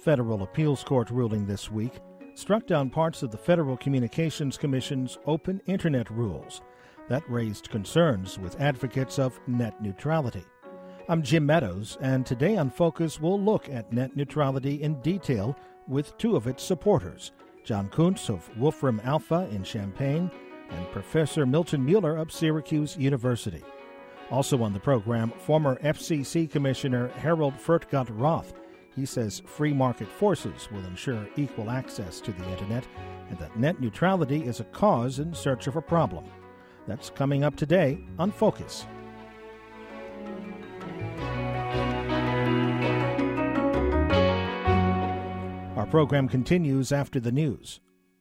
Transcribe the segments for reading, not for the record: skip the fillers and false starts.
Federal Appeals Court ruling this week struck down parts of the Federal Communications Commission's open Internet rules. That raised concerns with advocates of net neutrality. I'm Jim Meadows, and today on Focus we'll look at net neutrality in detail with two of its supporters, John Kuntz of Wolfram Alpha in Champaign and Professor Milton Mueller of Syracuse University. Also on the program, former FCC Commissioner Harold Furtgott-Roth. He says free market forces will ensure equal access to the Internet and that net neutrality is a cause in search of a problem. That's coming up today on Focus. Our program continues after the news.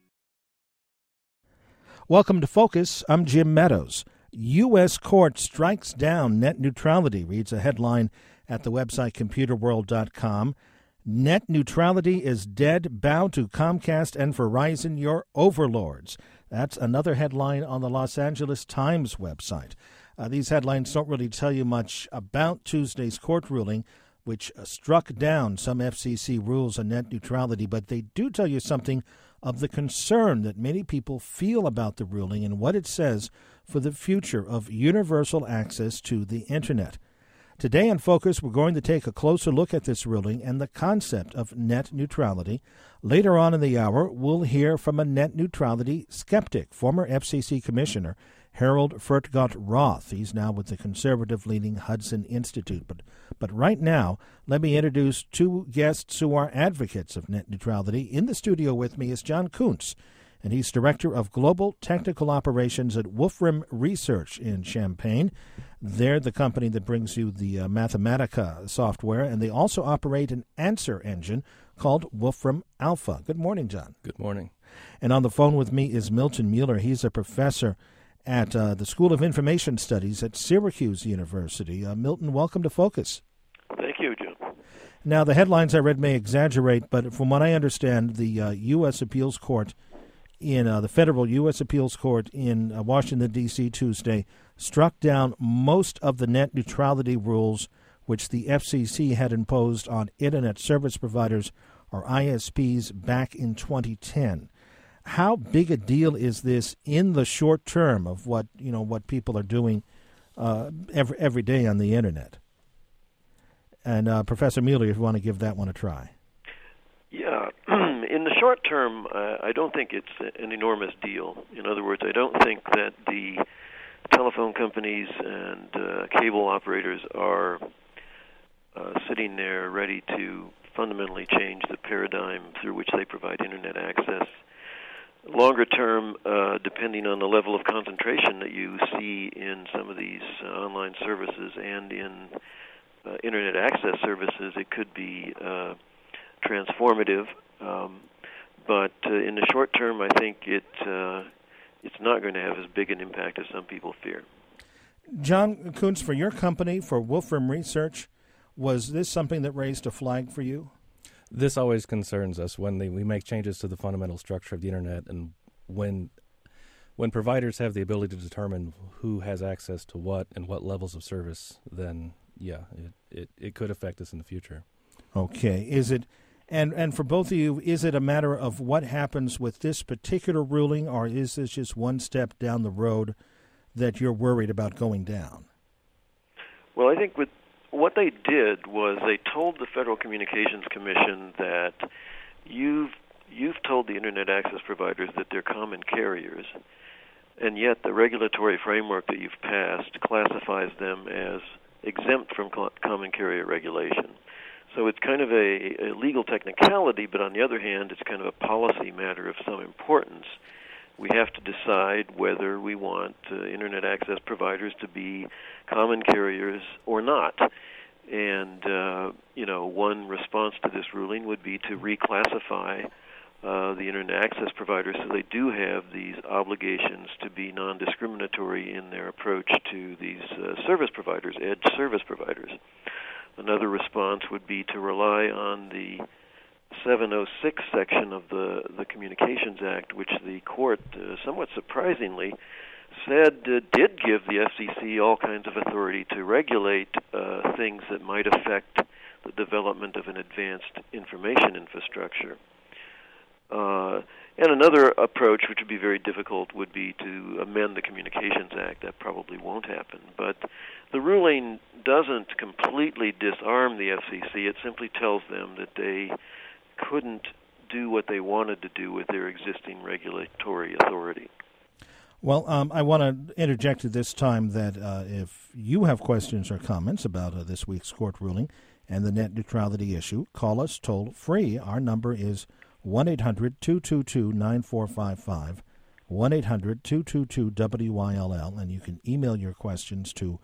Welcome to Focus. I'm Jim Meadows. U.S. court strikes down net neutrality, reads a headline at the website computerworld.com. Net neutrality is dead. Bow to Comcast and Verizon, your overlords. That's another headline on the Los Angeles Times website. These headlines don't really tell you much about Tuesday's court ruling, which struck down some FCC rules on net neutrality, but they do tell you something of the concern that many people feel about the ruling and what it says for the future of universal access to the Internet. Today in Focus, we're going to take a closer look at this ruling and the concept of net neutrality. Later on in the hour, we'll hear from a net neutrality skeptic, former FCC Commissioner Harold Furtgott-Roth. He's now with the conservative-leaning Hudson Institute. But right now, let me introduce two guests who are advocates of net neutrality. In the studio with me is John Kuntz, and he's Director of Global Technical Operations at Wolfram Research in Champaign. They're the company that brings you the Mathematica software, and they also operate an answer engine called Wolfram Alpha. Good morning, John. Good morning. And on the phone with me is Milton Mueller. He's a professor at the School of Information Studies at Syracuse University. Milton, welcome to Focus. Thank you, Jim. Now, the headlines I read may exaggerate, but from what I understand, the U.S. Appeals Court in the Federal U.S. Appeals Court in Washington, D.C. Tuesday struck down most of the net neutrality rules which the FCC had imposed on Internet service providers, or ISPs, back in 2010. How big a deal is this in the short term of what people are doing every day on the Internet? And Professor Mueller, if you want to give that one a try. Yeah, in the short term, I don't think it's an enormous deal. In other words, I don't think that the telephone companies and cable operators are sitting there ready to fundamentally change the paradigm through which they provide Internet access. Longer term, depending on the level of concentration that you see in some of these online services and in Internet access services, it could be transformative. But in the short term, I think it's not going to have as big an impact as some people fear. John Kuntz, for your company, for Wolfram Research, was this something that raised a flag for you? This always concerns us when we make changes to the fundamental structure of the Internet, and when providers have the ability to determine who has access to what and what levels of service, then it could affect us in the future. Okay. Is it and for both of you, is it a matter of what happens with this particular ruling, or is this just one step down the road that you're worried about going down? Well, I think with what they did was they told the Federal Communications Commission that you've told the Internet access providers that they're common carriers, and yet the regulatory framework that you've passed classifies them as exempt from common carrier regulation. So it's kind of a legal technicality, but on the other hand, it's kind of a policy matter of some importance. We have to decide whether we want Internet access providers to be common carriers or not. And, one response to this ruling would be to reclassify the Internet access providers so they do have these obligations to be non-discriminatory in their approach to these service providers, edge service providers. Another response would be to rely on the 706 section of the Communications Act, which the court, somewhat surprisingly, said did give the FCC all kinds of authority to regulate things that might affect the development of an advanced information infrastructure. And another approach, which would be very difficult, would be to amend the Communications Act. That probably won't happen. But the ruling doesn't completely disarm the FCC. It simply tells them that they couldn't do what they wanted to do with their existing regulatory authority. Well, I want to interject at this time that if you have questions or comments about this week's court ruling and the net neutrality issue, call us toll free. Our number is 1-800-222-9455, 1-800-222-WYLL, and you can email your questions to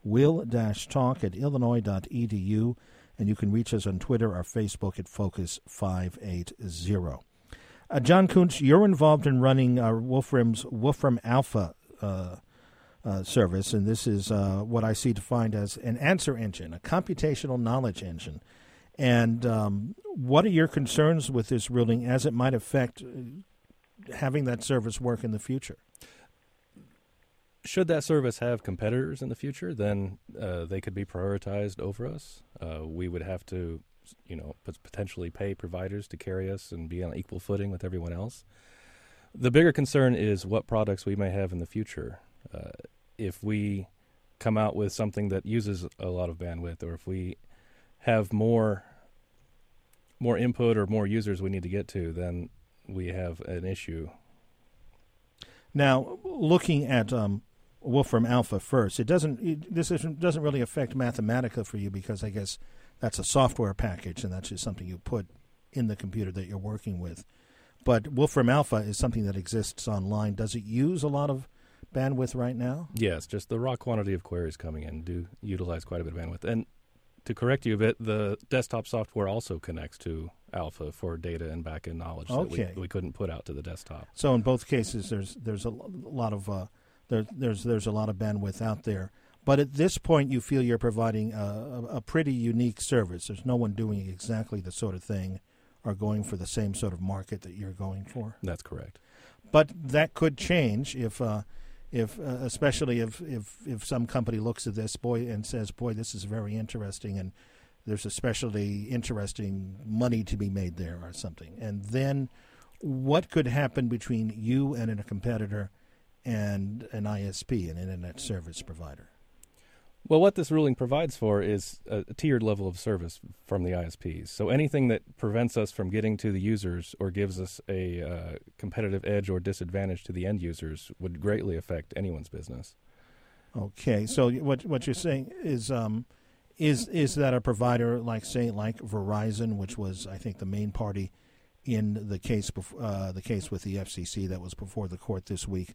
will-talk@illinois.edu, and you can reach us on Twitter or Facebook at Focus580. John Kunz, you're involved in running Wolfram's Wolfram Alpha service, and this is what I see defined as an answer engine, a computational knowledge engine. And what are your concerns with this ruling as it might affect having that service work in the future? Should that service have competitors in the future, then they could be prioritized over us. We would have to, potentially pay providers to carry us and be on equal footing with everyone else. The bigger concern is what products we may have in the future. If we come out with something that uses a lot of bandwidth, or if we have more input or more users we need to get to, then we have an issue. Now, looking at Wolfram Alpha first, this doesn't really affect Mathematica for you because I guess that's a software package and that's just something you put in the computer that you're working with. But Wolfram Alpha is something that exists online. Does it use a lot of bandwidth right now? Yes, just the raw quantity of queries coming in do utilize quite a bit of bandwidth. And to correct you a bit, the desktop software also connects to Alpha for data and back-end knowledge that we couldn't put out to the desktop. So in both cases, there's a lot of there's a lot of bandwidth out there. But at this point, you feel you're providing a pretty unique service. There's no one doing exactly the sort of thing or going for the same sort of market that you're going for. That's correct. But that could change especially if some company looks at this and says, boy, this is very interesting, and there's especially interesting money to be made there or something. And then what could happen between you and a competitor and an ISP, an internet service provider? Well, what this ruling provides for is a tiered level of service from the ISPs. So anything that prevents us from getting to the users or gives us a competitive edge or disadvantage to the end users would greatly affect anyone's business. Okay, so what you're saying is that a provider like Verizon, which was I think the main party in the case with the FCC that was before the court this week,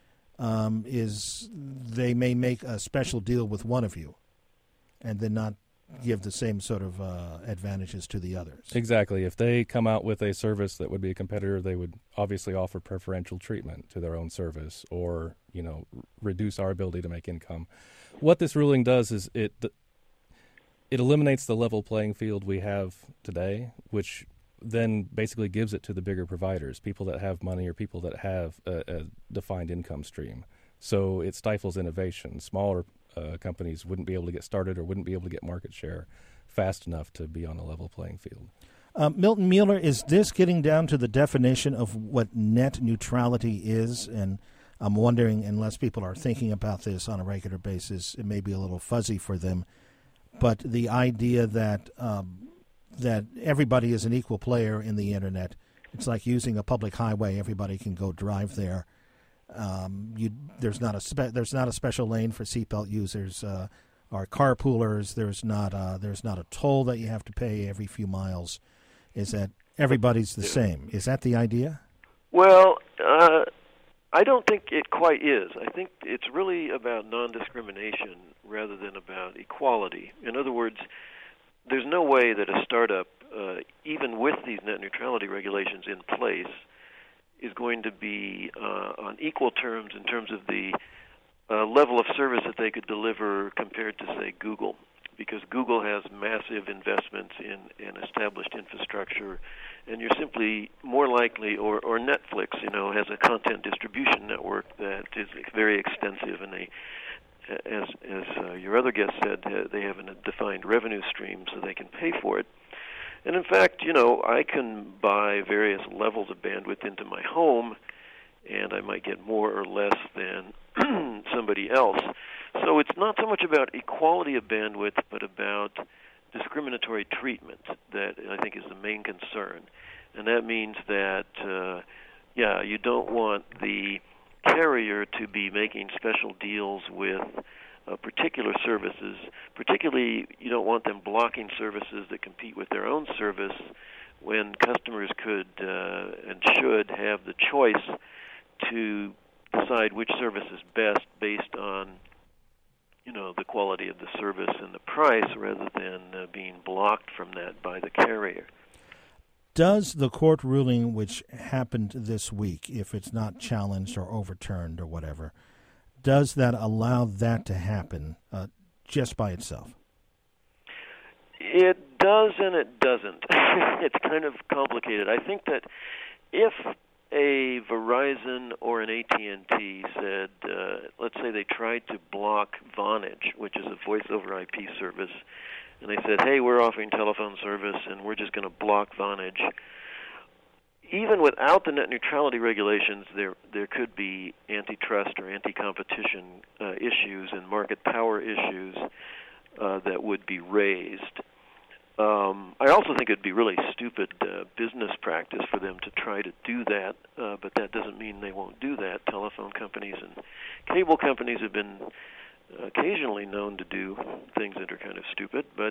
is they may make a special deal with one of you and then not give the same sort of advantages to the others. Exactly. If they come out with a service that would be a competitor, they would obviously offer preferential treatment to their own service or, reduce our ability to make income. What this ruling does is it eliminates the level playing field we have today, which then basically gives it to the bigger providers, people that have money or people that have a defined income stream. So it stifles innovation. Smaller companies wouldn't be able to get started or wouldn't be able to get market share fast enough to be on a level playing field. Milton Mueller, is this getting down to the definition of what net neutrality is? And I'm wondering, unless people are thinking about this on a regular basis, it may be a little fuzzy for them. But the idea that everybody is an equal player in the Internet. It's like using a public highway. Everybody can go drive there. There's not a special lane for seatbelt users or carpoolers. There's not a toll that you have to pay every few miles. Is that everybody's the same? Is that the idea? Well, I don't think it quite is. I think it's really about non-discrimination rather than about equality. In other words, there's no way that a startup, even with these net neutrality regulations in place, is going to be on equal terms in terms of the level of service that they could deliver compared to, say, Google, because Google has massive investments in established infrastructure, and you're simply more likely, or Netflix, has a content distribution network that is very extensive, and as your other guest said, they have a defined revenue stream, so they can pay for it. And in fact, I can buy various levels of bandwidth into my home, and I might get more or less than somebody else. So it's not so much about equality of bandwidth, but about discriminatory treatment that I think is the main concern. And that means that, you don't want the carrier to be making special deals with particular services. Particularly, you don't want them blocking services that compete with their own service when customers could and should have the choice to decide which service is best based on the quality of the service and the price, rather than being blocked from that by the carrier. Does the court ruling which happened this week, if it's not challenged or overturned or whatever, does that allow that to happen just by itself? It does and it doesn't. It's kind of complicated. I think that if a Verizon or an AT&T said, let's say they tried to block Vonage, which is a voice-over IP service, and they said, hey, we're offering telephone service and we're just going to block Vonage. Even without the net neutrality regulations, there could be antitrust or anti-competition issues and market power issues that would be raised. I also think it'd be really stupid business practice for them to try to do that, but that doesn't mean they won't do that. Telephone companies and cable companies have been occasionally known to do things that are kind of stupid, but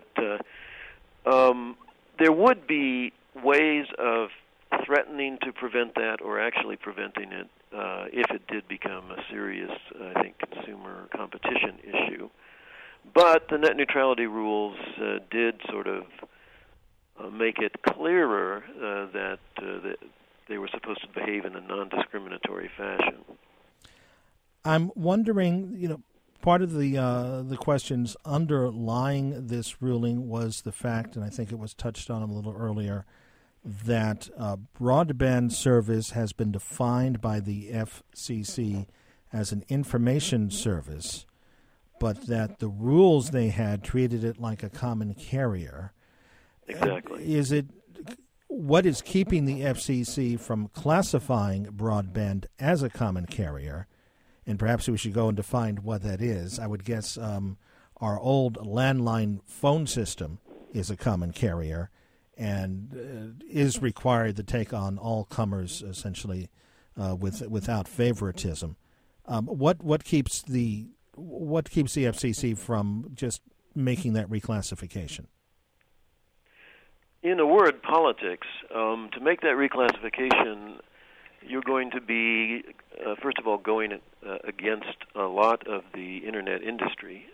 there would be ways of threatening to prevent that or actually preventing it if it did become a serious, I think, consumer competition issue. But the net neutrality rules did sort of make it clearer that they were supposed to behave in a non-discriminatory fashion. I'm wondering, part of the questions underlying this ruling was the fact, and I think it was touched on a little earlier, that broadband service has been defined by the FCC as an information service, but that the rules they had treated it like a common carrier. Exactly. What is keeping the FCC from classifying broadband as a common carrier? And perhaps we should go and define what that is. I would guess our old landline phone system is a common carrier and is required to take on all comers, essentially, without favoritism. What keeps the FCC from just making that reclassification? In a word, politics. To make that reclassification, you're going to be, first of all, going against a lot of the internet industry.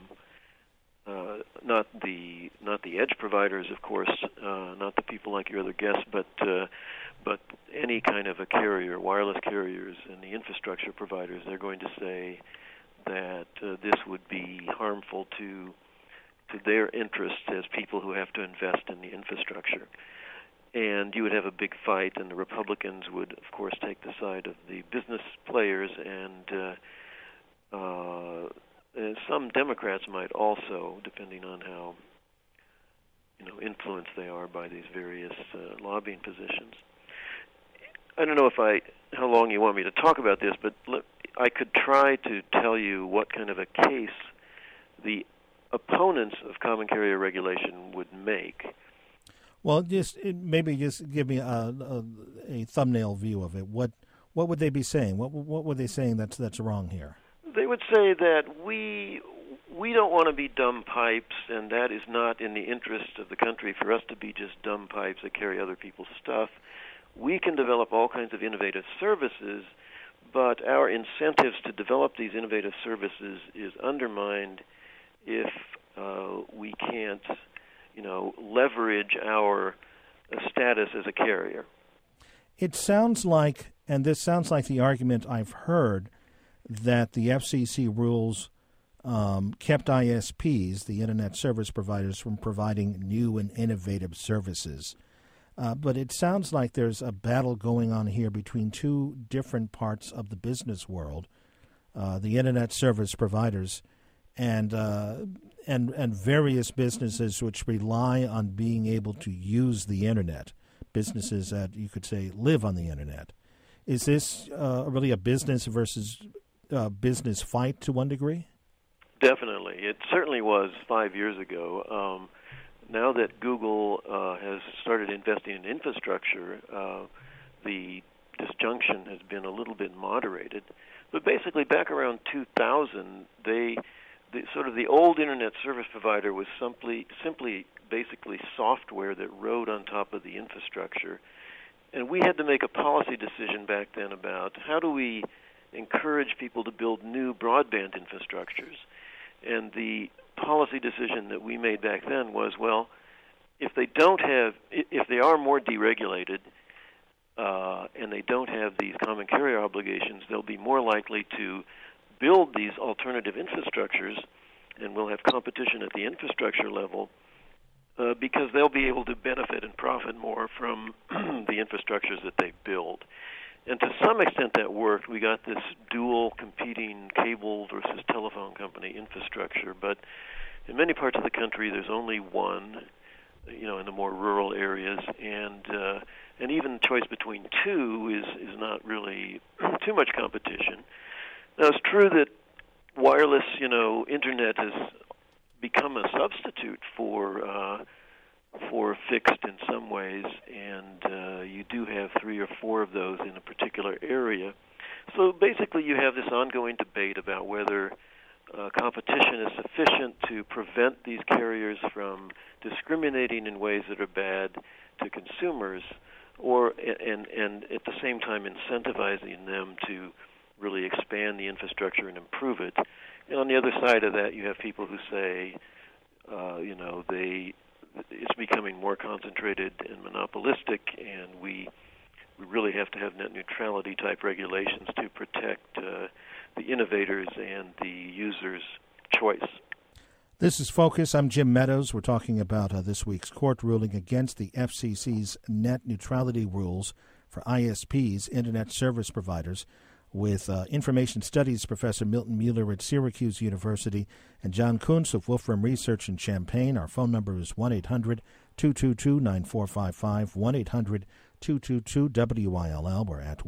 Not the edge providers, of course, not the people like your other guests, but any kind of a carrier, wireless carriers, and the infrastructure providers. They're going to say that this would be harmful to their interests as people who have to invest in the infrastructure. And you would have a big fight, and the Republicans would, of course, take the side of the business players, and some Democrats might also, depending on how influenced they are by these various lobbying positions. I don't know how long you want me to talk about this, but I could try to tell you what kind of a case the opponents of common carrier regulation would make. Well, maybe give me a thumbnail view of it. What would they be saying? What were they saying that's wrong here? They would say that we don't want to be dumb pipes, and that is not in the interest of the country for us to be just dumb pipes that carry other people's stuff. We can develop all kinds of innovative services, but our incentives to develop these innovative services is undermined if we can't, leverage our status as a carrier. It sounds like, and this sounds like the argument I've heard, that the FCC rules kept ISPs, the Internet Service Providers, from providing new and innovative services. But it sounds like there's a battle going on here between two different parts of the business world. The Internet Service Providers and various businesses which rely on being able to use the internet, businesses that you could say live on the internet. Is this really a business versus business fight to one degree? Definitely. It certainly was 5 years ago. Now that Google has started investing in infrastructure, the disjunction has been a little bit moderated. But basically, back around 2000, the old internet service provider was simply basically software that rode on top of the infrastructure. And we had to make a policy decision back then about how do we encourage people to build new broadband infrastructures. And the policy decision that we made back then was, well, if they are more deregulated and they don't have these common carrier obligations, they'll be more likely to build these alternative infrastructures, and we'll have competition at the infrastructure level because they'll be able to benefit and profit more from the infrastructures that they build. And to some extent that worked. We got this dual competing cable versus telephone company infrastructure, but in many parts of the country there's only one, in the more rural areas, and even choice between two is not really too much competition. Now it's true that wireless, internet has become a substitute for fixed in some ways, and you do have 3 or 4 of those in a particular area. So basically you have this ongoing debate about whether competition is sufficient to prevent these carriers from discriminating in ways that are bad to consumers, and at the same time incentivizing them to really expand the infrastructure and improve it. And on the other side of that, you have people who say, it's becoming more concentrated and monopolistic, and we really have to have net neutrality type regulations to protect the innovators and the users' choice. This is Focus. I'm Jim Meadows. We're talking about this week's court ruling against the FCC's net neutrality rules for ISPs, Internet Service Providers, with Information Studies Professor Milton Mueller at Syracuse University and John Kuntz of Wolfram Research in Champaign. Our phone number is 1-800-222-9455, 1-800-222-WILL. We're at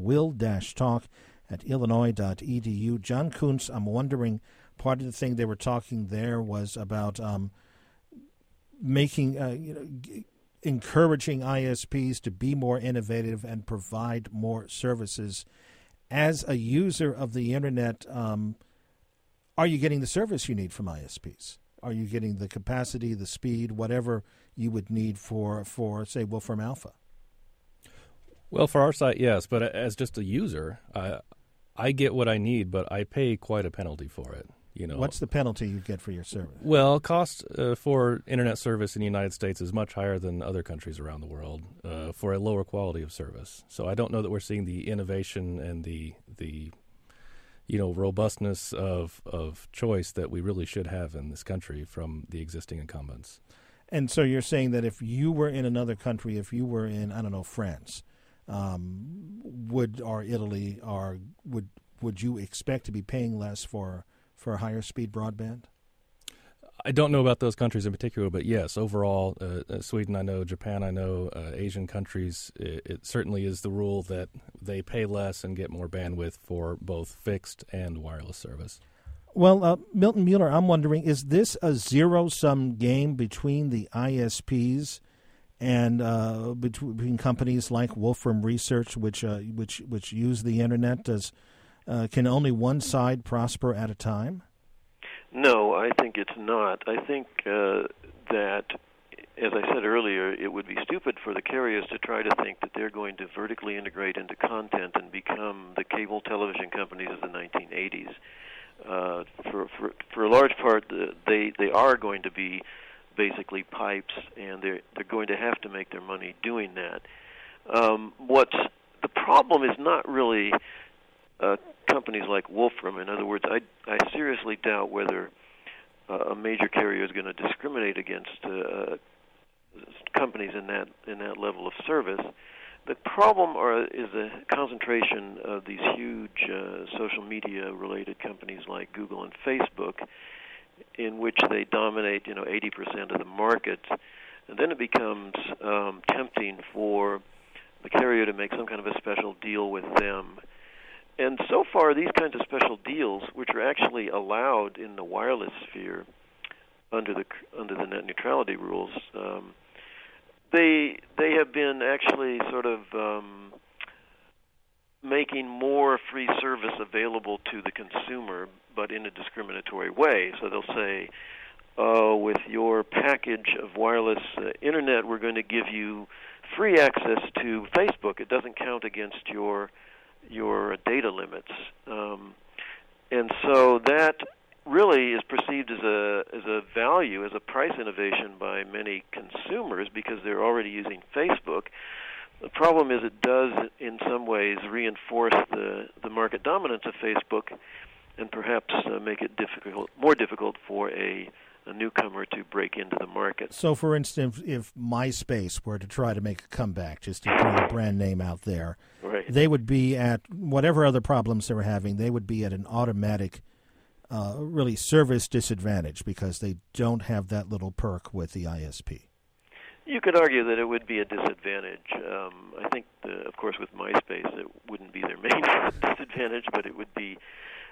will-talk@illinois.edu. John Kuntz, I'm wondering, part of the thing they were talking there was about making, encouraging ISPs to be more innovative and provide more services. As a user of the Internet, are you getting the service you need from ISPs? Are you getting the capacity, the speed, whatever you would need for say, Wolfram Alpha? Well, for our site, yes. But as just a user, I get what I need, but I pay quite a penalty for it. What's the penalty you get for your service? Well, cost for Internet service in the United States is much higher than other countries around the world for a lower quality of service. So I don't know that we're seeing the innovation and the robustness of choice that we really should have in this country from the existing incumbents. And so you're saying that if you were in another country, if you were in, France, or Italy, or would you expect to be paying less for higher speed broadband? I don't know about those countries in particular, but yes, overall, Sweden I know, Japan I know, Asian countries, it certainly is the rule that they pay less and get more bandwidth for both fixed and wireless service. Well, Milton Mueller, I'm wondering, is this a zero-sum game between the ISPs and between companies like Wolfram Research, which use the Internet? Can only one side prosper at a time? No, I think it's not. I think that, as I said earlier, it would be stupid for the carriers to try to think that they're going to vertically integrate into content and become the cable television companies of the 1980s. For a large part, they are going to be basically pipes, and they're going to have to make their money doing that. What's the problem is not really companies like Wolfram. In other words, I seriously doubt whether a major carrier is going to discriminate against companies in that level of service. The problem is the concentration of these huge social media-related companies like Google and Facebook, in which they dominate, 80% of the market, and then it becomes tempting for the carrier to make some kind of a special deal with them. And so far, these kinds of special deals, which are actually allowed in the wireless sphere under the net neutrality rules, they have been actually sort of making more free service available to the consumer, but in a discriminatory way. So they'll say, with your package of wireless internet, we're going to give you free access to Facebook. It doesn't count against your data limits. And so that really is perceived as a value, as a price innovation by many consumers because they're already using Facebook. The problem is it does, in some ways, reinforce the market dominance of Facebook and perhaps make it more difficult for a newcomer to break into the market. So, for instance, if MySpace were to try to make a comeback, just to put a brand name out there, right, they would be at whatever other problems they were having, they would be at an automatic, really service disadvantage because they don't have that little perk with the ISP. You could argue that it would be a disadvantage. I think, of course, with MySpace, it wouldn't be their main disadvantage, but it would be,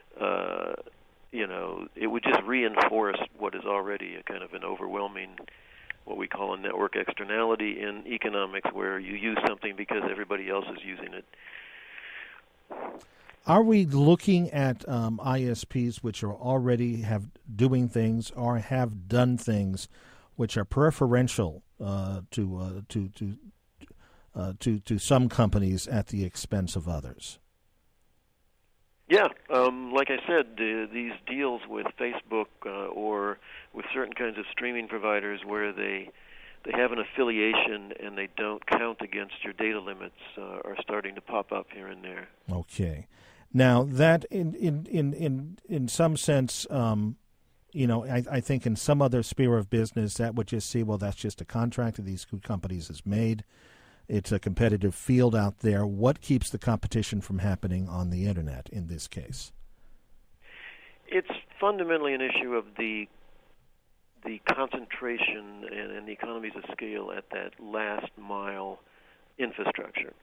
it would just reinforce what is already a kind of an overwhelming, what we call a network externality in economics, where you use something because everybody else is using it. Are we looking at ISPs which are already doing things or have done things which are preferential to some companies at the expense of others? Yeah, like I said, these deals with Facebook or with certain kinds of streaming providers where they have an affiliation and they don't count against your data limits are starting to pop up here and there. Okay, now that in some sense, I think in some other sphere of business that would just see, well, that's just a contract that these companies has made. It's a competitive field out there. What keeps the competition from happening on the Internet in this case? It's fundamentally an issue of the concentration and the economies of scale at that last mile infrastructure.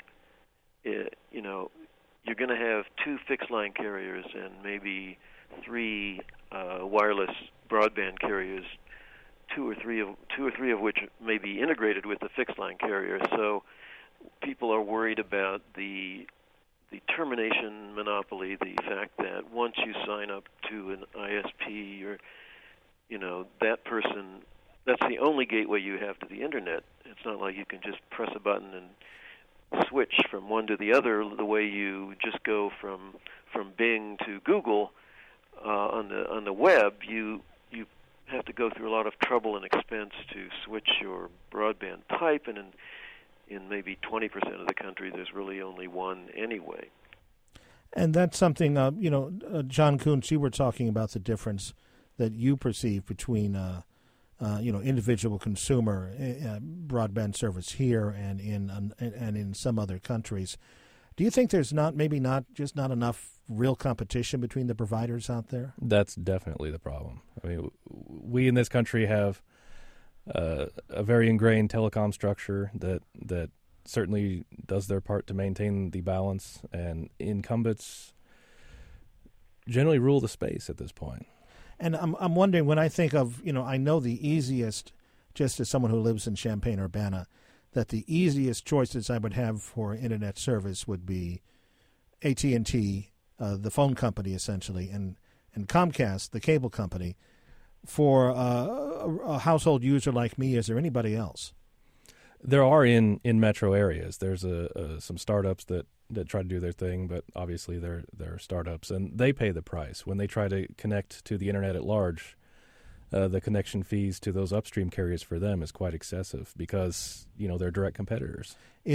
You're going to have 2 fixed line carriers and maybe 3 wireless broadband carriers, two or three of which may be integrated with the fixed line carrier. So people are worried about the termination monopoly, the fact that once you sign up to an ISP, that person, that's the only gateway you have to the Internet. It's not like you can just press a button and switch from one to the other the way you just go from Bing to Google on the web. You have to go through a lot of trouble and expense to switch your broadband type, and in maybe 20% of the country, there's really only one anyway. And that's something, John Koontz, you were talking about the difference that you perceive between, individual consumer broadband service here and in some other countries. Do you think there's not enough real competition between the providers out there? That's definitely the problem. I mean, we in this country have a very ingrained telecom structure that certainly does their part to maintain the balance, and incumbents generally rule the space at this point. And I'm wondering, when I think of, I know the easiest, just as someone who lives in Champaign-Urbana, that the easiest choices I would have for Internet service would be AT&T, the phone company essentially, and Comcast, the cable company. For a household user like me, is there anybody else? There are in metro areas. There's some startups that try to do their thing, but obviously they're startups, and they pay the price. When they try to connect to the Internet at large, the connection fees to those upstream carriers for them is quite excessive because, they're direct competitors.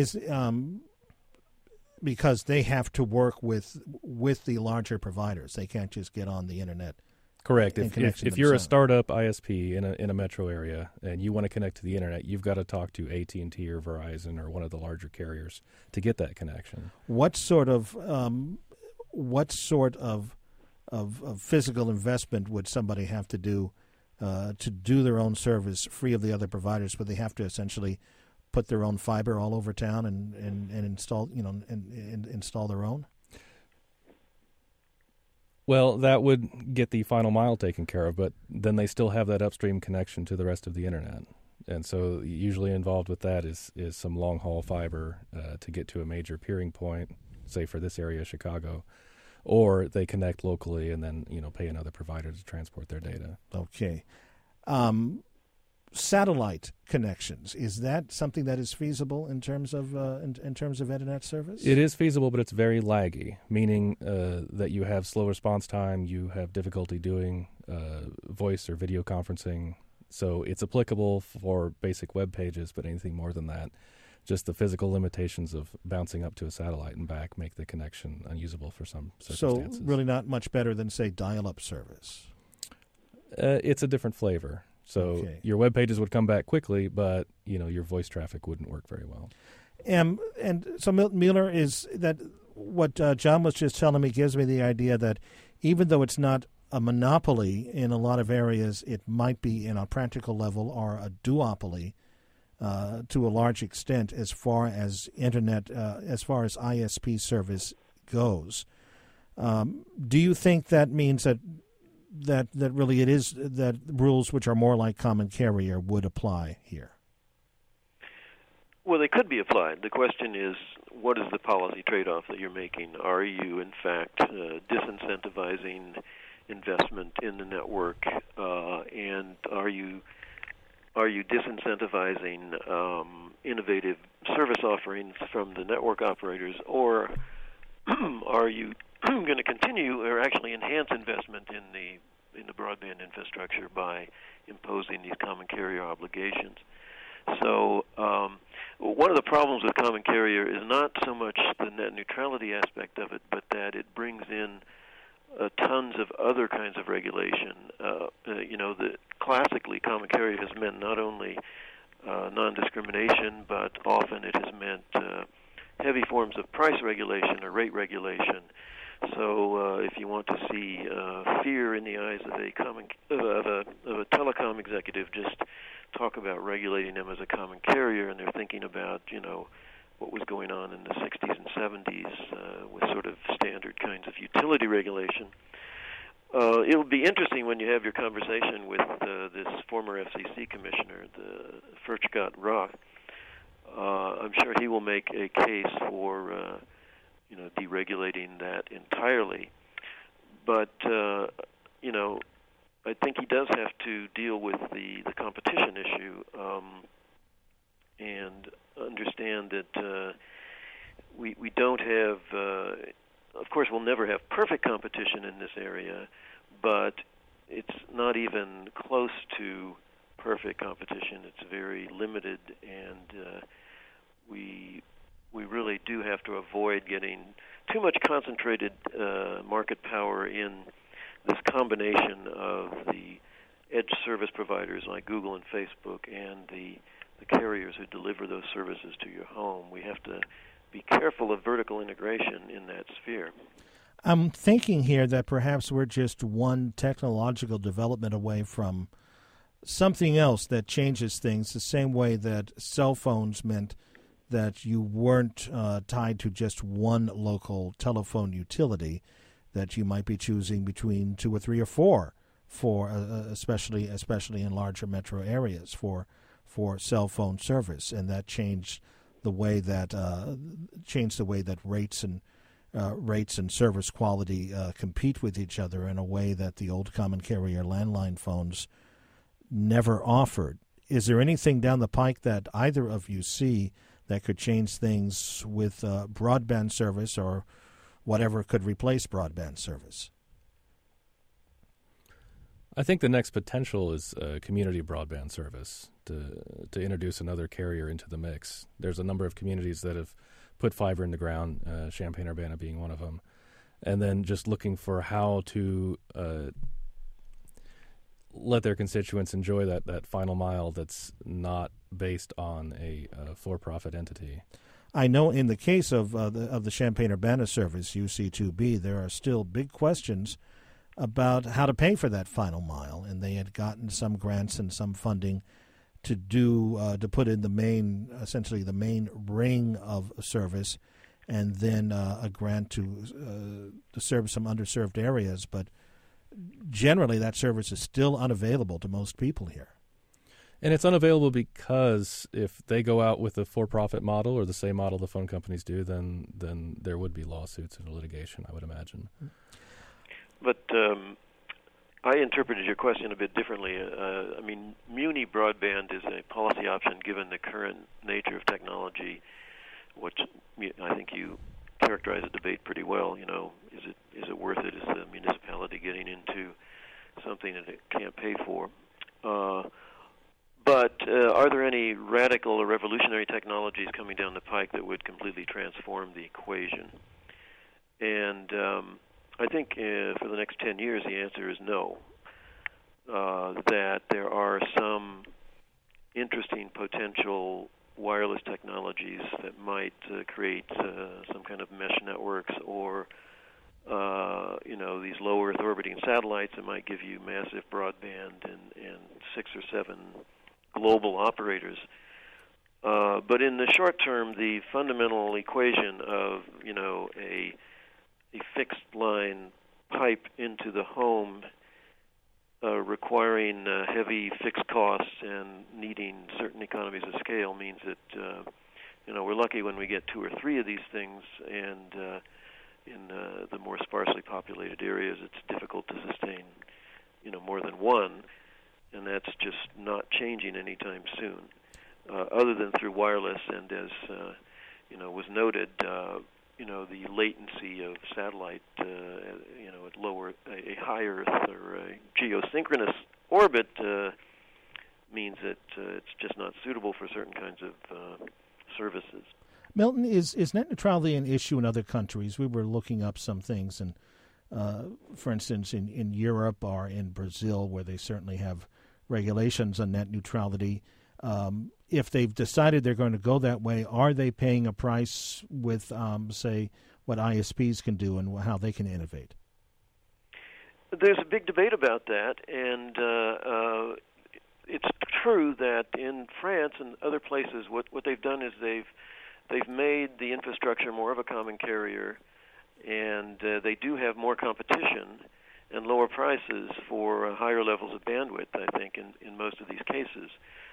Because they have to work with the larger providers. They can't just get on the Internet. Correct. If you're a startup ISP in a metro area and you want to connect to the Internet, you've got to talk to AT&T or Verizon or one of the larger carriers to get that connection. What sort of of physical investment would somebody have to do their own service free of the other providers? Would they have to essentially put their own fiber all over town and install and install their own? Well, that would get the final mile taken care of, but then they still have that upstream connection to the rest of the internet. And so usually involved with that is some long-haul fiber to get to a major peering point, say for this area, Chicago, or they connect locally and then pay another provider to transport their data. Okay. Satellite connections, is that something that is feasible in terms of in terms of internet service? It is feasible, but it's very laggy, meaning that you have slow response time, you have difficulty doing voice or video conferencing. So it's applicable for basic web pages, but anything more than that, just the physical limitations of bouncing up to a satellite and back make the connection unusable for some circumstances. So really not much better than, say, dial-up service? It's a different flavor. So your web pages would come back quickly, but your voice traffic wouldn't work very well. And so, Milton Mueller, is that what John was just telling me gives me the idea that even though it's not a monopoly in a lot of areas, it might be in a practical level or a duopoly to a large extent as far as internet, as far as ISP service goes. Do you think that means that really it is that rules which are more like common carrier would apply here? Well, they could be applied. The question is, what is the policy trade-off that you're making? Are you, in fact, disincentivizing investment in the network, and are you disincentivizing innovative service offerings from the network operators, or are you going to continue or actually enhance investment in the broadband infrastructure by imposing these common carrier obligations? So one of the problems with common carrier is not so much the net neutrality aspect of it, but that it brings in tons of other kinds of regulation. Classically, common carrier has meant not only non-discrimination, but often it has meant heavy forms of price regulation or rate regulation. So if you want to see fear in the eyes of a telecom executive, just talk about regulating them as a common carrier, and they're thinking about what was going on in the 60s and 70s with sort of standard kinds of utility regulation. It'll be interesting when you have your conversation with this former FCC commissioner, the Furchtgott Rock. I'm sure he will make a case for deregulating that entirely. But I think he does have to deal with the competition issue and understand that we don't have. Of course, we'll never have perfect competition in this area, but it's not even close to perfect competition. It's very limited, and we really do have to avoid getting too much concentrated market power in this combination of the edge service providers like Google and Facebook and the carriers who deliver those services to your home. We have to be careful of vertical integration in that sphere. I'm thinking here that perhaps we're just one technological development away from something else that changes things, the same way that cell phones meant that you weren't tied to just one local telephone utility, that you might be choosing between 2 or 3 or 4 for especially in larger metro areas for cell phone service, and that changed the way that rates and service quality compete with each other in a way that the old common carrier landline phones never offered. Is there anything down the pike that either of you see that could change things with broadband service or whatever could replace broadband service? I think the next potential is community broadband service to introduce another carrier into the mix. There's a number of communities that have put fiber in the ground, Champaign-Urbana being one of them, and then just looking for how to let their constituents enjoy that final mile that's not based on a for-profit entity. I know in the case of the Champaign-Urbana service, UC2B, there are still big questions about how to pay for that final mile, and they had gotten some grants and some funding to put in essentially the main ring of service, and then a grant to serve some underserved areas. But generally, that service is still unavailable to most people here. And it's unavailable because if they go out with a for-profit model or the same model the phone companies do, then there would be lawsuits and litigation, I would imagine. But I interpreted your question a bit differently. Muni broadband is a policy option given the current nature of technology, which I think you characterize the debate pretty well. Is it worth it? Is the municipality getting into something that it can't pay for? But are there any radical or revolutionary technologies coming down the pike that would completely transform the equation? And I think for the next 10 years, the answer is no. That there are some interesting potential wireless technologies that might create some kind of mesh networks or these low Earth orbiting satellites that might give you massive broadband and 6 or 7 global operators. But in the short term, the fundamental equation of a fixed line pipe into the home requiring heavy fixed costs and needing certain economies of scale means that we're lucky when we get 2 or 3 of these things, and in the more sparsely populated areas it's difficult to sustain more than one, and that's just not changing anytime soon, other than through wireless. And as was noted, the latency of satellite, at a high Earth or a geosynchronous orbit means that it's just not suitable for certain kinds of services. Milton, is net neutrality an issue in other countries? We were looking up some things, and for instance, in Europe or in Brazil, where they certainly have regulations on net neutrality, if they've decided they're going to go that way, are they paying a price with, say, what ISPs can do and how they can innovate? There's a big debate about that, and it's true that in France and other places, what they've done is they've made the infrastructure more of a common carrier, and they do have more competition and lower prices for higher levels of bandwidth, I think, in most of these cases.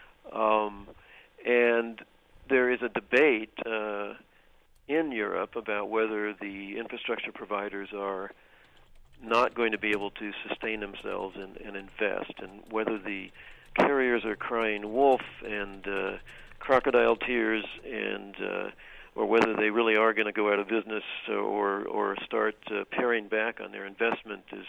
And there is a debate in Europe about whether the infrastructure providers are not going to be able to sustain themselves and invest, and whether the carriers are crying wolf and crocodile tears, and or whether they really are going to go out of business or start paring back on their investment is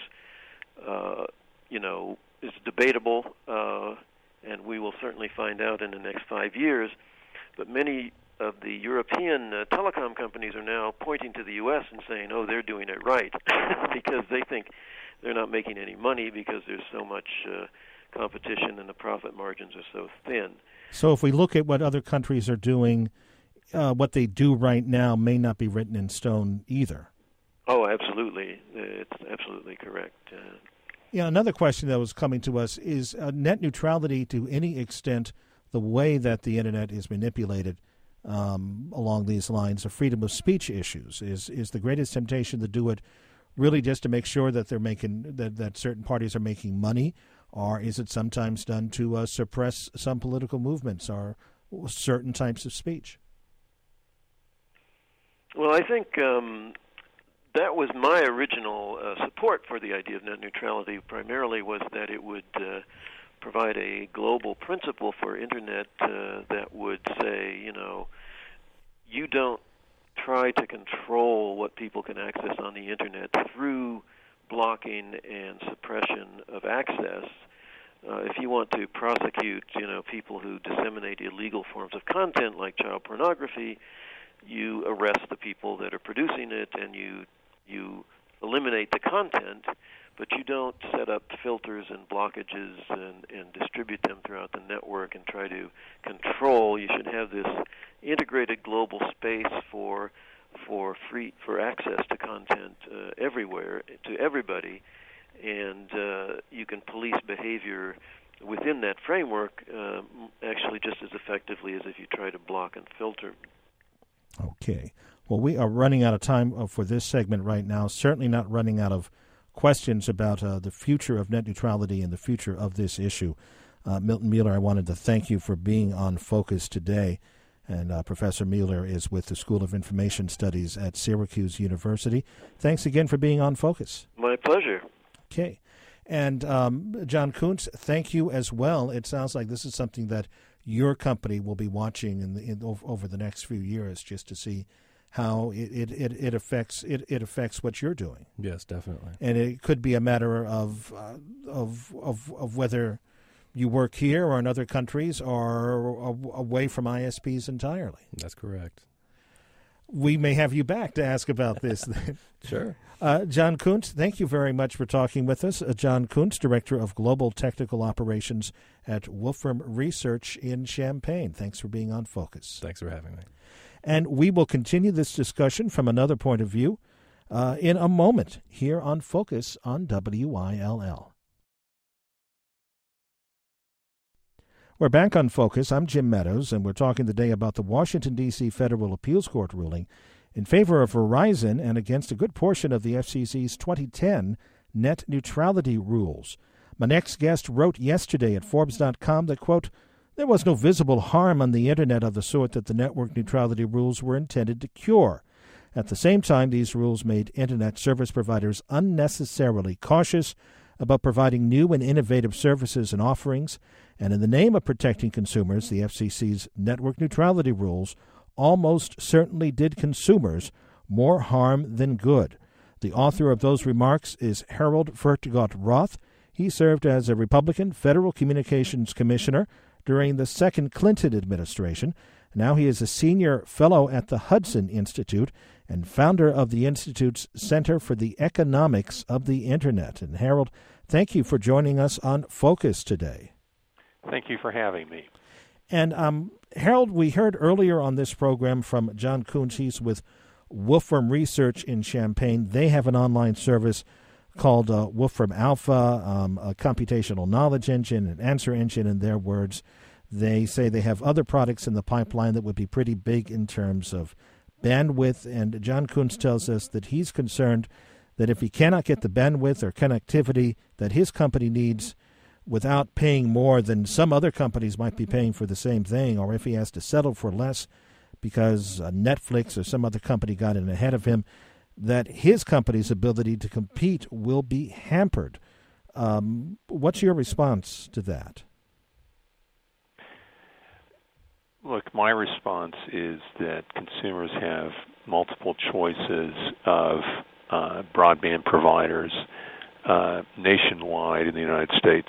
debatable, and we will certainly find out in the next 5 years. But many of the European telecom companies are now pointing to the U.S. and saying, oh, they're doing it right, because they think they're not making any money because there's so much competition and the profit margins are so thin. So if we look at what other countries are doing, what they do right now may not be written in stone either. Oh, absolutely. It's absolutely correct. Another question that was coming to us is net neutrality to any extent, the way that the Internet is manipulated along these lines of freedom of speech issues. Is the greatest temptation to do it really just to make sure that they're making that certain parties are making money, or is it sometimes done to suppress some political movements or certain types of speech? Well, I think that was my original support for the idea of net neutrality, primarily was that it would provide a global principle for Internet that would say, you don't try to control what people can access on the Internet through blocking and suppression of access. If you want to prosecute, people who disseminate illegal forms of content like child pornography, you arrest the people that are producing it and you eliminate the content, but you don't set up filters and blockages and distribute them throughout the network and try to control. You should have this integrated global space for access to content everywhere, to everybody, within that framework, actually just as effectively as if you try to block and filter. Okay. Well, we are running out of time for this segment right now, certainly not running out of questions about the future of net neutrality and the future of this issue. Milton Mueller, I wanted to thank you for being on Focus today. And Professor Mueller is with the School of Information Studies at Syracuse University. Thanks again for being on Focus. My pleasure. Okay. And John Kuntz, thank you as well. It sounds like this is something that your company will be watching over the next few years, just to see how it affects what you're doing. Yes, definitely. And it could be a matter of whether you work here or in other countries or away from ISPs entirely. That's correct. We may have you back to ask about this. Sure. John Kuntz, thank you very much for talking with us. John Kuntz, Director of Global Technical Operations at Wolfram Research in Champaign. Thanks for being on Focus. Thanks for having me. And we will continue this discussion from another point of view in a moment here on Focus on WILL. We're back on Focus. I'm Jim Meadows, and we're talking today about the Washington, D.C. Federal Appeals Court ruling in favor of Verizon and against a good portion of the FCC's 2010 net neutrality rules. My next guest wrote yesterday at Forbes.com that, quote, there was no visible harm on the Internet of the sort that the network neutrality rules were intended to cure. At the same time, these rules made Internet service providers unnecessarily cautious about providing new and innovative services and offerings, and in the name of protecting consumers, the FCC's network neutrality rules almost certainly did consumers more harm than good. The author of those remarks is Harold Furchtgott Roth. He served as a Republican Federal Communications Commissioner during the second Clinton administration. Now he is a senior fellow at the Hudson Institute and founder of the Institute's Center for the Economics of the Internet. And Harold, thank you for joining us on Focus today. Thank you for having me. And Harold, we heard earlier on this program from John Kuntz. He's with Wolfram Research in Champaign. They have an online service called Wolfram Alpha, a computational knowledge engine, an answer engine in their words. They say they have other products in the pipeline that would be pretty big in terms of bandwidth. And John Kuntz tells us that he's concerned that if he cannot get the bandwidth or connectivity that his company needs without paying more than some other companies might be paying for the same thing, or if he has to settle for less because Netflix or some other company got in ahead of him, that his company's ability to compete will be hampered. What's your response to that? Look, my response is that consumers have multiple choices of broadband providers nationwide in the United States.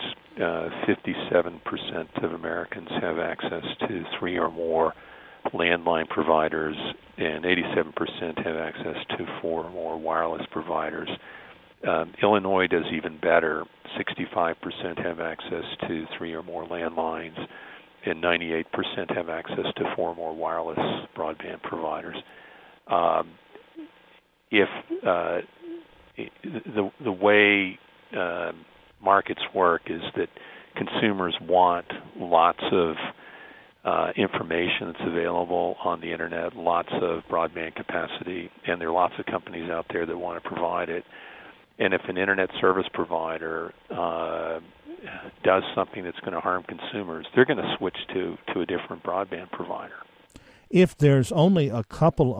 57% of Americans have access to 3 or more landline providers, and 87% have access to 4 or more wireless providers. Illinois does even better. 65% have access to 3 or more landlines, and 98% have access to 4 or more wireless broadband providers. If the way markets work is that consumers want lots of information that's available on the Internet, lots of broadband capacity, and there are lots of companies out there that want to provide it. And if an Internet service provider does something that's going to harm consumers, they're going to switch to a different broadband provider. If there's only a couple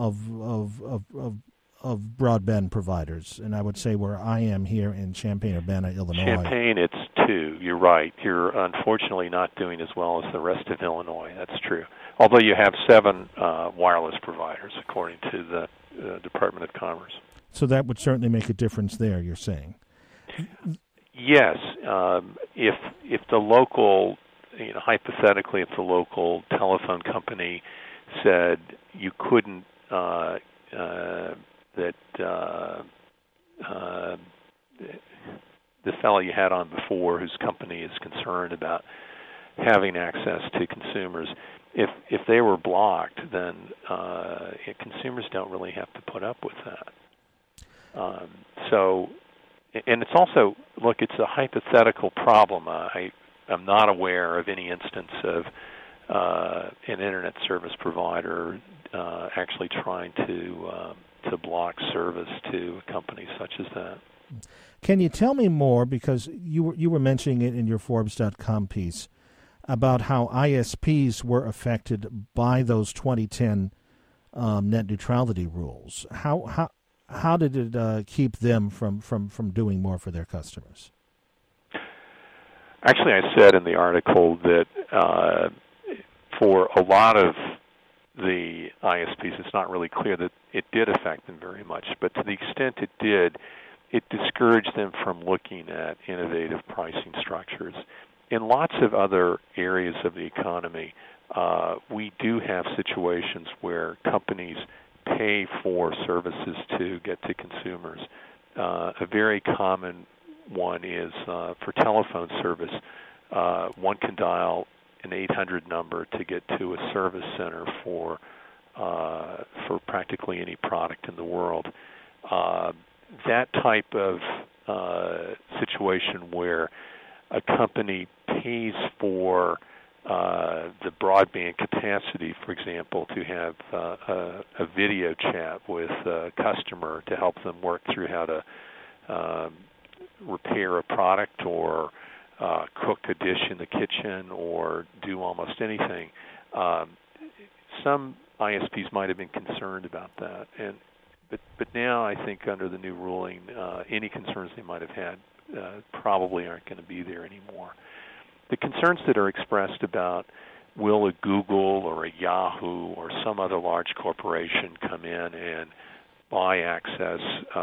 of broadband providers, and I would say where I am here in Champaign-Urbana, Illinois. Champaign, it's 2. You're right. You're unfortunately not doing as well as the rest of Illinois. That's true. Although you have 7 wireless providers, according to the Department of Commerce. So that would certainly make a difference there, you're saying? Yes. If the local, hypothetically, if the local telephone company said you couldn't, the fellow you had on before, whose company is concerned about having access to consumers, if they were blocked, then consumers don't really have to put up with that. And it's also, look, it's a hypothetical problem. I I'm not aware of any instance of an internet service provider actually trying to block service to companies such as that. Can you tell me more, because you were mentioning it in your Forbes.com piece, about how ISPs were affected by those 2010 net neutrality rules? How did it keep them from doing more for their customers? Actually, I said in the article that for a lot of the ISPs, it's not really clear that it did affect them very much, but to the extent it did, it discouraged them from looking at innovative pricing structures. In lots of other areas of the economy, we do have situations where companies pay for services to get to consumers. A very common one is for telephone service. One can dial an 800 number to get to a service center for practically any product in the world. That type of situation where a company pays for the broadband capacity, for example, to have a video chat with a customer to help them work through how to repair a product or cook a dish in the kitchen or do almost anything. Some ISPs might have been concerned about that, but now I think under the new ruling, any concerns they might have had probably aren't going to be there anymore. The concerns that are expressed about will a Google or a Yahoo or some other large corporation come in and buy access,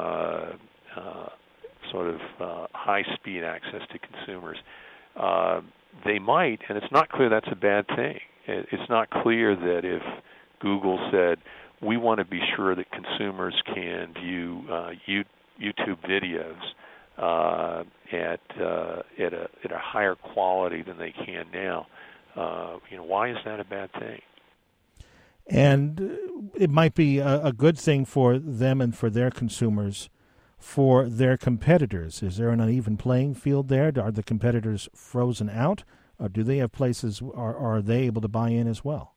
high-speed access to consumers, they might, and it's not clear that's a bad thing. It's not clear that if Google said, we want to be sure that consumers can view YouTube videos at a higher quality than they can now. Why is that a bad thing? And it might be a good thing for them and for their consumers, for their competitors. Is there an uneven playing field there? Are the competitors frozen out? Or do they have places, or are they able to buy in as well?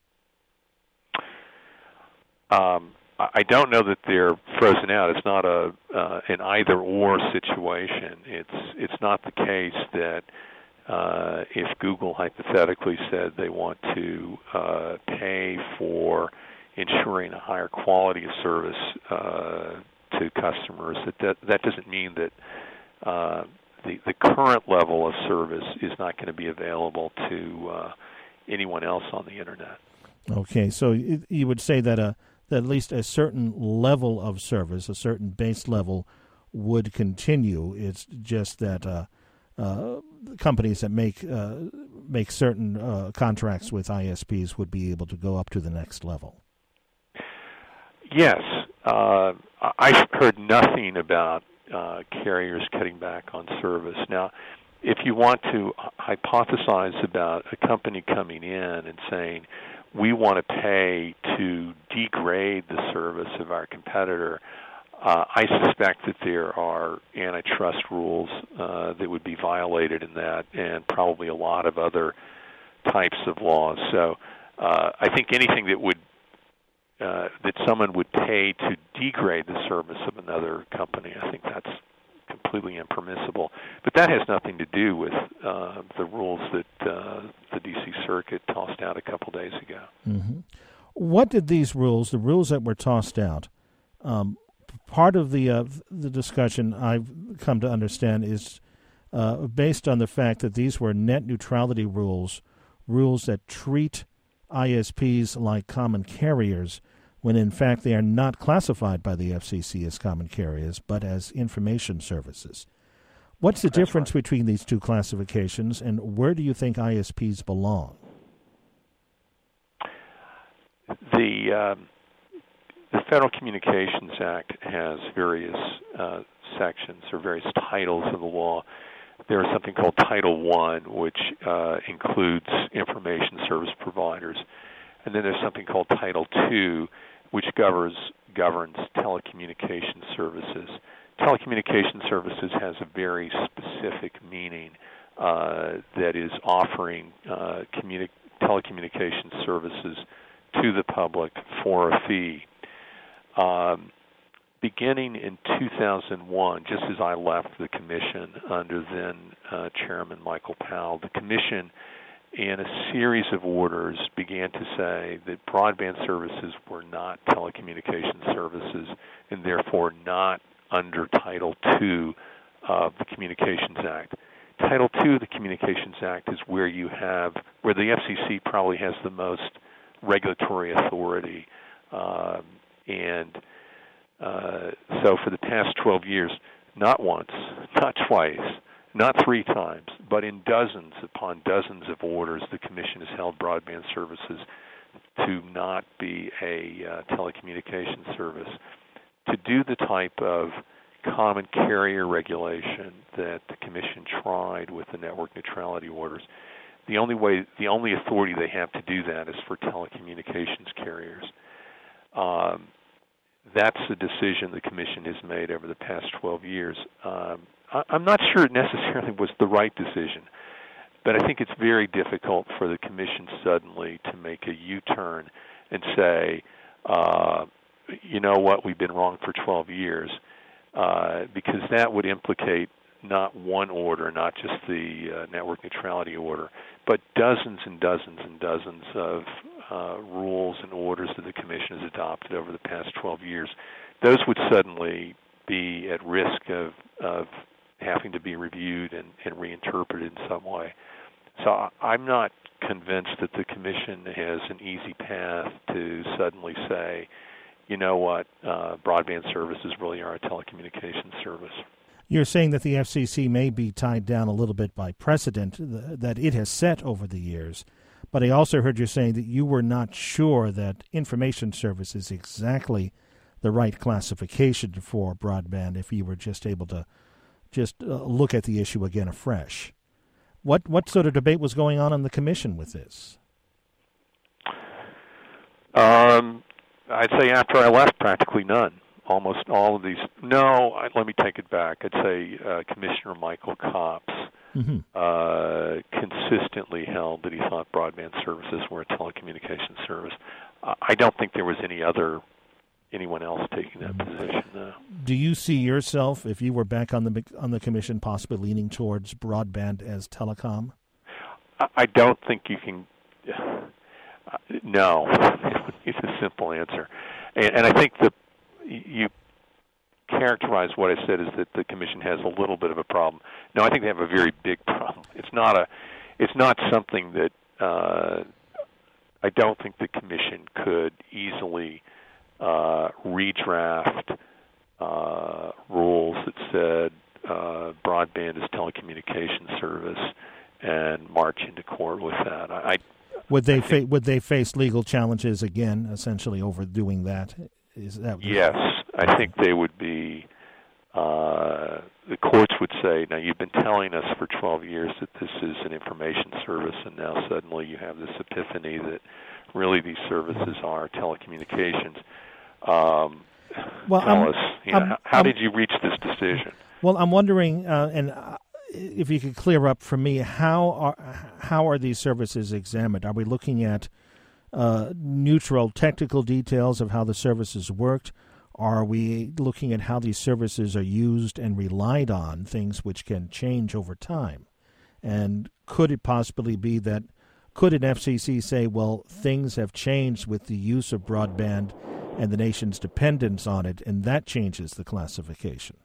I don't know that they're frozen out. It's not an either-or situation. It's not the case that if Google hypothetically said they want to pay for ensuring a higher quality of service to customers, that doesn't mean that the current level of service is not going to be available to anyone else on the Internet. Okay, so you would say that at least a certain level of service, a certain base level, would continue. It's just that companies that make certain contracts with ISPs would be able to go up to the next level. Yes. I've heard nothing about carriers cutting back on service. Now, if you want to hypothesize about a company coming in and saying, we want to pay to degrade the service of our competitor, I suspect that there are antitrust rules that would be violated in that, and probably a lot of other types of laws. So I think anything that would that someone would pay to degrade the service of another company, I think that's completely impermissible. But that has nothing to do with the rules that the D.C. Circuit tossed out a couple days ago. Mm-hmm. What did these rules, the rules that were tossed out, part of the discussion I've come to understand is based on the fact that these were net neutrality rules that treat ISPs like common carriers, when in fact they are not classified by the FCC as common carriers, but as information services. What's the difference between these two classifications, and where do you think ISPs belong? The Federal Communications Act has various sections or various titles of the law. There is something called Title I, which includes information service providers. And then there's something called Title II, which governs telecommunications services. Telecommunications services has a very specific meaning. that is offering telecommunications services to the public for a fee. Beginning in 2001, just as I left the Commission under then Chairman Michael Powell, the Commission in a series of orders began to say that broadband services were not telecommunications services and therefore not under Title II of the Communications Act. Title II of the Communications Act is where where the FCC probably has the most regulatory authority, so for the past 12 years, not once, not twice, not 3 times, but in dozens upon dozens of orders, the Commission has held broadband services to not be a telecommunications service. To do the type of common carrier regulation that the Commission tried with the network neutrality orders, the only authority they have to do that is for telecommunications carriers. That's the decision the Commission has made over the past 12 years. I'm not sure it necessarily was the right decision, but I think it's very difficult for the Commission suddenly to make a U-turn and say, you know what, we've been wrong for 12 years, because that would implicate not one order, not just the network neutrality order, but dozens and dozens and dozens of rules and orders that the Commission has adopted over the past 12 years. Those would suddenly be at risk of having to be reviewed and reinterpreted in some way. So I'm not convinced that the Commission has an easy path to suddenly say, you know what, broadband services really are a telecommunications service. You're saying that the FCC may be tied down a little bit by precedent that it has set over the years, but I also heard you saying that you were not sure that information service is exactly the right classification for broadband if you were just able to look at the issue again afresh. What sort of debate was going on the Commission with this? I'd say after I left, practically none. Almost all of these. No, let me take it back. I'd say Commissioner Michael Copps consistently held that he thought broadband services were a telecommunications service. I don't think there was anyone else taking that position. No. Do you see yourself, if you were back on the Commission, possibly leaning towards broadband as telecom? I don't think you can. No, it's a simple answer, and I think you characterize what I said is that the Commission has a little bit of a problem. No, I think they have a very big problem. It's not something that I don't think the Commission could easily redraft rules that said broadband is telecommunications service and march into court with that. Would they face legal challenges again, essentially over doing that? Is that yes, I think they would be. The courts would say, now you've been telling us for 12 years that this is an information service, and now suddenly you have this epiphany that really these services are telecommunications. Tell us, how did you reach this decision? Well, I'm wondering, if you could clear up for me, how are these services examined? Are we looking at neutral technical details of how the services worked? Are we looking at how these services are used and relied on, things which can change over time? And could it possibly be that, could an FCC say, well, things have changed with the use of broadband and the nation's dependence on it, and that changes the classification?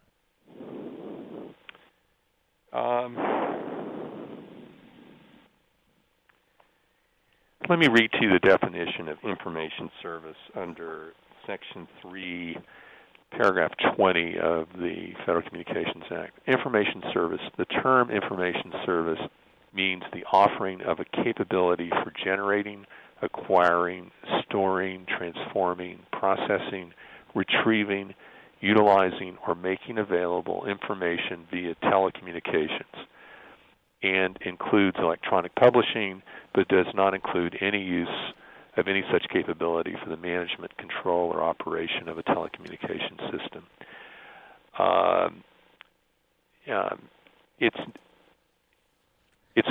Let me read to you the definition of information service under Section 3, Paragraph 20 of the Federal Communications Act. Information service. The term information service means the offering of a capability for generating, acquiring, storing, transforming, processing, retrieving, utilizing, or making available information via telecommunications, and includes electronic publishing, but does not include any use of any such capability for the management, control, or operation of a telecommunications system.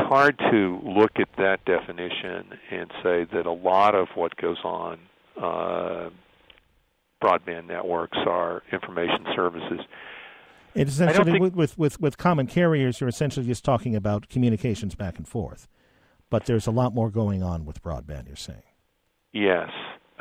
hard to look at that definition and say that a lot of what goes on broadband networks are information services. It's essentially with common carriers, you're essentially just talking about communications back and forth. But there's a lot more going on with broadband, you're saying. Yes.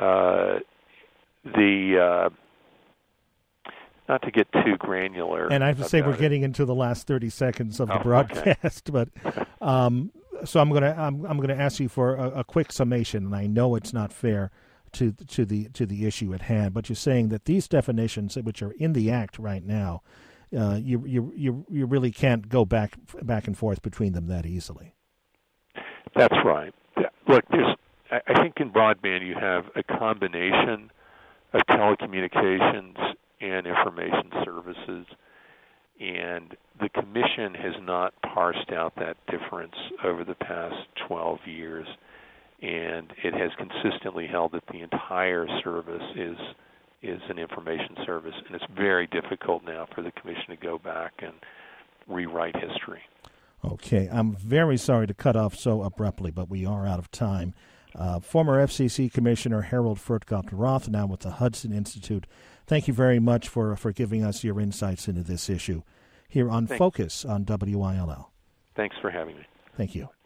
Not to get too granular. And I have to say we're getting into the last 30 seconds of the broadcast, okay. But so I'm going to ask you for a quick summation, and I know it's not fair to the issue at hand, but you're saying that these definitions, which are in the Act right now, you really can't go back and forth between them that easily. That's right. Look, I think in broadband you have a combination of telecommunications and information services, and the Commission has not parsed out that difference over the past 12 years, and it has consistently held that the entire service is an information service, and it's very difficult now for the Commission to go back and rewrite history. Okay, I'm very sorry to cut off so abruptly, but we are out of time. Former FCC Commissioner Harold Furtgott-Roth, now with the Hudson Institute. Thank you very much for giving us your insights into this issue here on Focus on WILL. Thanks for having me. Thank you.